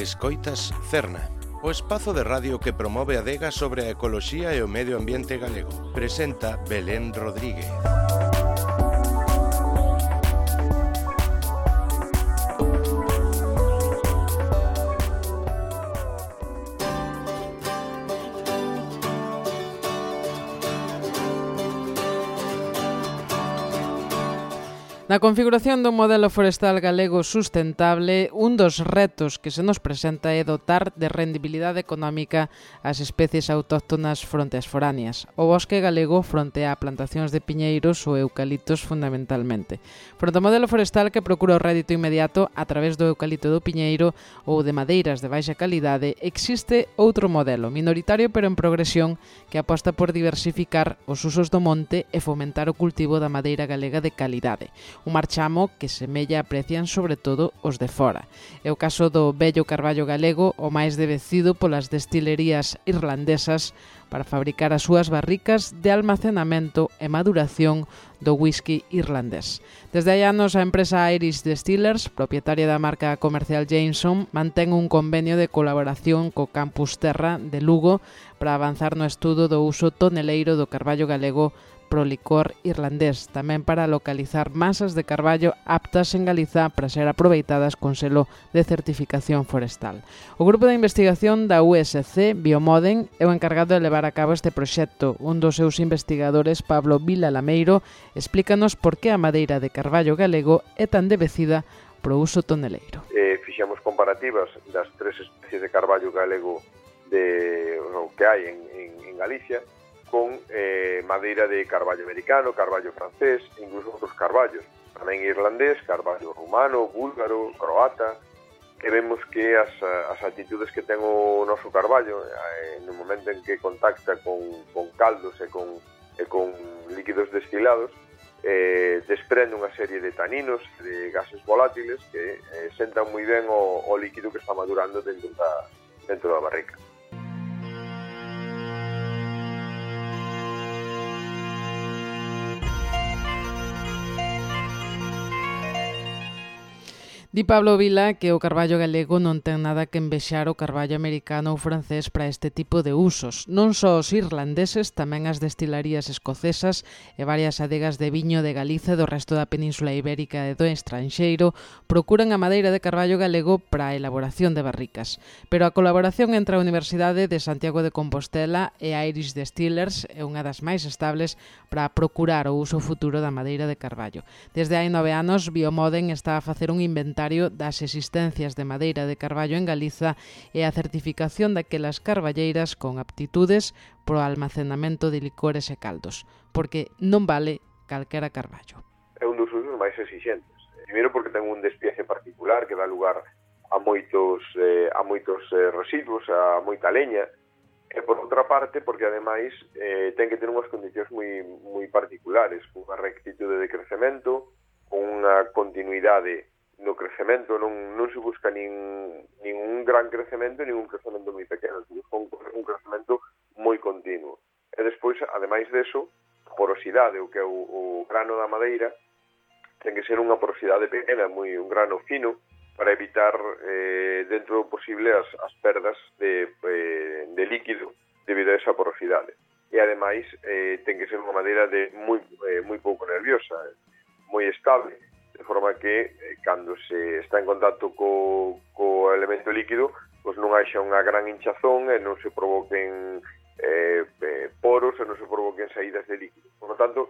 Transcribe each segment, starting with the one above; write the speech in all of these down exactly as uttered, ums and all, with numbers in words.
Escoitas Cerna, o espazo de radio que promove a adega sobre a ecoloxía e o medio ambiente galego. Presenta Belén Rodríguez. Na configuración do modelo forestal galego sustentable, un dos retos que se nos presenta é dotar de rendibilidade económica as especies autóctonas fronte ás foráneas. O bosque galego fronte a plantacións de piñeiros ou eucaliptos fundamentalmente. Fronte ao modelo forestal que procura o rédito inmediato a través do eucalipto do piñeiro ou de madeiras de baixa calidade, existe outro modelo, minoritario pero en progresión, que aposta por diversificar os usos do monte e fomentar o cultivo da madeira galega de calidade. Un marchamo que semella aprecian sobre todo os de fora. É o caso do bello carballo galego, o máis devecido polas destilerías irlandesas para fabricar as súas barricas de almacenamento e maduración do whisky irlandés. Desde hai anos, a empresa Irish Distillers, propietaria da marca comercial Jameson, mantén un convenio de colaboración co Campus Terra de Lugo para avanzar no estudo do uso toneleiro do carballo galego pro licor irlandés, tamén para localizar masas de carballo aptas en Galiza para ser aproveitadas con selo de certificación forestal. O grupo de investigación da U S C, Biomoden, é o encargado de levar a cabo este proxecto. Un dos seus investigadores, Pablo Vila Lameiro, explícanos por que a madeira de carballo galego é tan devecida pro uso toneleiro. Eh, fixemos comparativas das tres especies de carballo galego de, no, que hai en, en, en Galicia, con eh, madeira de carballo americano, carballo francés, incluso outros carballos, tamén irlandés, carballo rumano, búlgaro, croata, e vemos que as, as altitudes que ten o noso carballo, eh, no momento en que contacta con, con caldos e con, e con líquidos destilados, eh, desprende unha serie de taninos, de gases volátiles que eh, sentan moi ben o, o líquido que está madurando dentro da, dentro da barrica. Di Pablo Vila que o carballo galego non ten nada que envexar o carballo americano ou francés para este tipo de usos. Non só os irlandeses, tamén as destilarías escocesas e varias adegas de viño de Galiza e do resto da Península Ibérica e do estranxeiro procuran a madeira de carballo galego para a elaboración de barricas. Pero a colaboración entre a Universidade de Santiago de Compostela e a Irish Distillers é unha das máis estables para procurar o uso futuro da madeira de carballo. Desde hai nove anos, Biomoden está a facer un inventario das existencias de madeira de carballo en Galiza e a certificación daquelas carballeiras con aptitudes pro almacenamento de licores e caldos, porque non vale calquera carballo. É un dos usos máis exigentes. Primeiro porque ten un despiece particular que dá lugar a moitos, eh, a moitos eh, residuos, a moita leña, e por outra parte porque ademais eh, ten que ter unhas condicións moi, moi particulares, unha rectitude de crecemento, unha continuidade no crecemento, non, non se busca nin, nin un gran crecemento nin un crecemento moi pequeno, se busca un, un crecemento moi continuo. E despois, ademais deso, porosidade, o que é o, o grano da madeira, ten que ser unha porosidade pequena, moi un grano fino, para evitar eh, dentro do posible as, as perdas de, eh, de líquido debido a esa porosidade. E ademais eh, ten que ser unha madeira de moi, eh, moi pouco nerviosa, moi estable, de forma que eh, cando se está en contacto co, co elemento líquido, pois non haxa unha gran hinchazón e non se provoquen eh, eh, poros e non se provoquen saídas de líquido. Por lo tanto,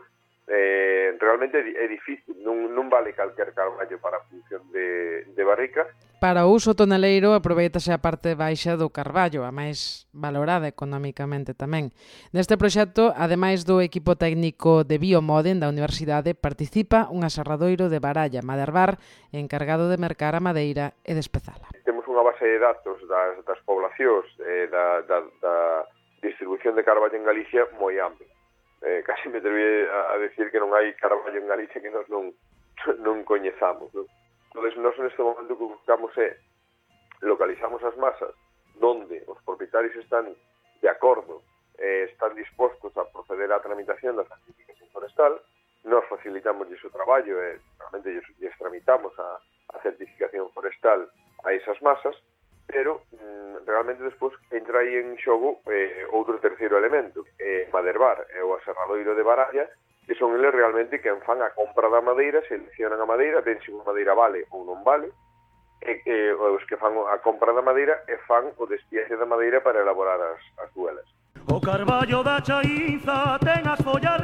eh, realmente é difícil, non, non vale calquer carballo para a función de, de barrica. Para o uso toneleiro aproveitase a parte baixa do carballo, a máis valorada económicamente tamén. Neste proxecto, ademais do equipo técnico de Biomoden da Universidade, participa un aserradoiro de Baralla, Maderbar, encargado de mercar a madeira e despezala. Temos unha base de datos das, das poblacións eh, da, da, da distribución de carballo en Galicia moi ampla. Eh, casi me atreví a, a decir que non hai carballo en Galicia que nós non, non coñezamos, non? Entón, nós neste momento que buscamos é localizamos as masas donde os propietarios están de acordo, eh, están dispostos a proceder á tramitación da certificación forestal, nos facilitamos o traballo e realmente lles tramitamos a, a certificación forestal a esas masas pero mm, realmente despois entra aí en xogo eh, outro terceiro elemento, eh, Maderbar e o aserradoiro de Baralla, que son eles realmente quen fan a compra da madeira, seleccionan a madeira, ven se a madeira vale ou non vale, e, e os que fan a compra da madeira e fan o despiaxe da madeira para elaborar as, as duelas. O carballo da Chaínza ten as follas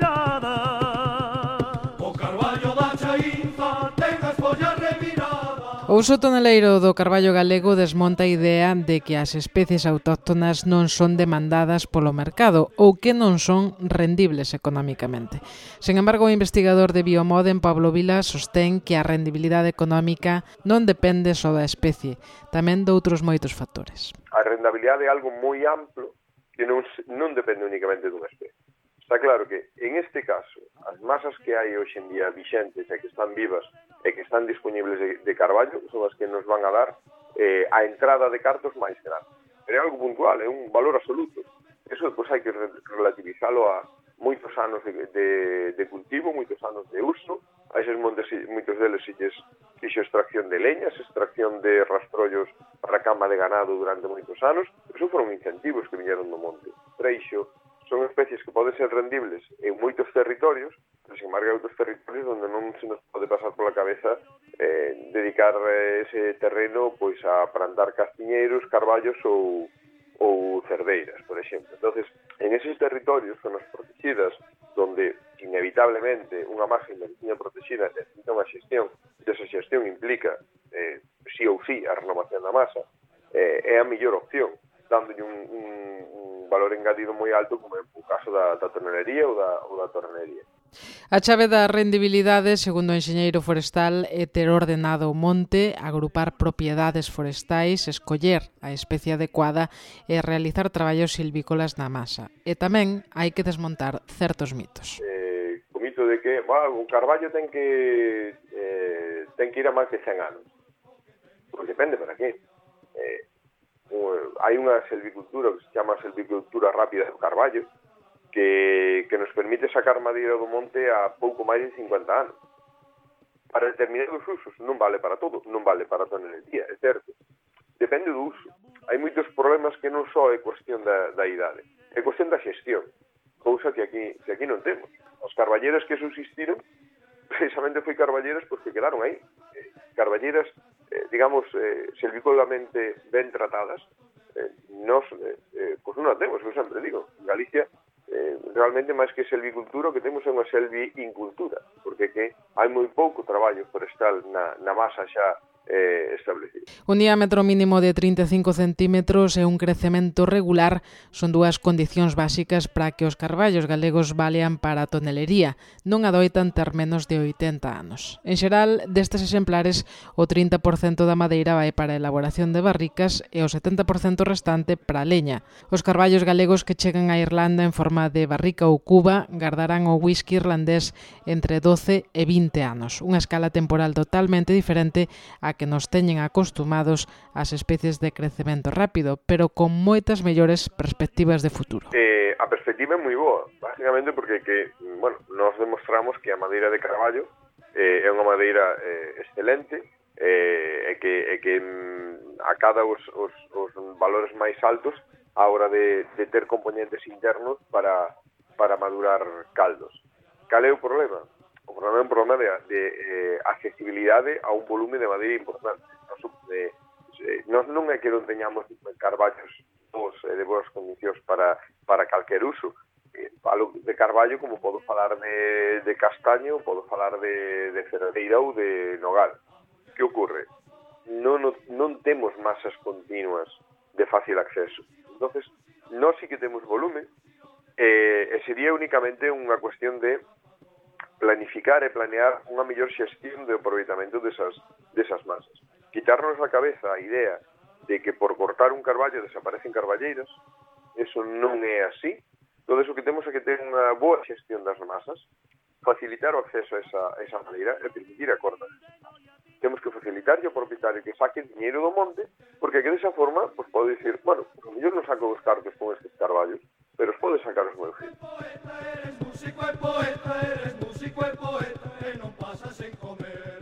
reviradas. O carballo da Chaínza ten as follas reviradas. O uso toneleiro do carballo galego desmonta a idea de que as especies autóctonas non son demandadas polo mercado ou que non son rendibles económicamente. Sen embargo, o investigador de Biomoden, Pablo Vila, sostén que a rendibilidade económica non depende só da especie, tamén de outros moitos factores. A rentabilidade é algo moi amplo que non, non depende únicamente dunha especie. Está claro que, en este caso, as masas que hai hoxe en día vixentes e que están vivas e que están disponibles de, de carballo son as que nos van a dar eh, a entrada de cartos máis grande. Pero é algo puntual, é un valor absoluto. Eso depois hai que relativizalo a moitos anos de, de, de cultivo, moitos anos de uso. A eses montes, moitos deles silles fixo extracción de leñas, extracción de rastrollos para cama de ganado durante moitos anos. Eso foron incentivos que viñeron do monte. Freixo, son especies que poden ser rendibles en moitos territorios, pero sin embargo hai outros territorios onde non se nos pode pasar pola cabeza eh, dedicar ese terreno pois a plantar castiñeiros, carballos ou, ou cerdeiras, por exemplo. Entonces, en eses territorios, zonas protegidas, donde inevitablemente unha masa invertida protegida necesita unha xestión, e esa xestión implica eh, sí ou sí a renovación da masa, eh, é a mellor opción, dándolle un, un, un valor engadido moi alto, como é o caso da, da tonelería ou da, ou da tornería. A chave da rendibilidade, segundo o enxeñeiro forestal, é ter ordenado o monte, agrupar propiedades forestais, escoller a especie adecuada e realizar traballos silvícolas na masa. E tamén hai que desmontar certos mitos. Eh, o mito de que bueno, o carballo ten que eh, ten que ir a máis de cen anos. Pois depende para qué. Eh, hai unha silvicultura que se chama silvicultura rápida do carballo, que, que nos permite sacar madeira do monte a pouco máis de cincuenta anos. Para determinados usos non vale para todo, non vale para a tonelería, é certo. Depende do uso. Hai moitos problemas que non só é cuestión da, da idade, é cuestión da xestión, cousa que aquí, que aquí non temos. As carballeiras que subsistiron, precisamente foi carballeiras porque quedaron aí. Carballeiras, eh, digamos, eh, silvícolamente ben tratadas, eh, nos, eh, eh, pois non a temos, eu sempre digo. En Galicia, eh, realmente, máis que selvicultura, o que temos é unha selvi-incultura, porque que hai moi pouco traballo forestal na, na masa xa eh, establecido. Un diámetro mínimo de trinta e cinco centímetros e un crecemento regular son dúas condicións básicas para que os carballos galegos valean para a tonelería. Non adoitan ter menos de oitenta anos. En xeral, destes exemplares, o trinta por cento da madeira vai para a elaboración de barricas e o setenta por cento restante para a leña. Os carballos galegos que chegan a Irlanda en forma de barrica ou cuba gardarán o whisky irlandés entre doce e vinte anos, unha escala temporal totalmente diferente a que nos teñen acostumados ás especies de crecemento rápido, pero con moitas mellores perspectivas de futuro. Eh, a perspectiva é moi boa, básicamente porque que, bueno, nos demostramos que a madeira de carballo eh, é unha madeira eh, excelente eh, e que, e que mm, acada os, os, os valores máis altos á hora de, de ter componentes internos para, para madurar caldos. Cal é o problema? O problema é un problema de, de eh, accesibilidade a un volume de madeira importante. Nos, eh, nos non é que non teñamos carballos bons, eh, de boas condicións para, para calquer uso. Eh, falo de carballo como podo falar de, de castaño, podo falar de, de ferreira ou de nogal. Que ocorre? Non, non, non temos masas continuas de fácil acceso. Entonces, nós sí que temos volumen eh, e sería únicamente unha cuestión de planificar e planear unha mellor xestión de aproveitamento desas, desas masas. Quitarnos a cabeza a idea de que por cortar un carballo desaparecen carballeiras, eso non é así. Todo eso que temos é que ter unha boa xestión das masas, facilitar o acceso a esa, a esa madeira e permitir a corta. Temos que facilitar ao propietario que saque dinheiro do monte, porque que desa forma pues, pode dicir, bueno, a mellor non saco os cartos con estes carballos, pero os pode sacar os meus filhos. Eres músico e poeta, eres músico e poeta, e non pasas en comer.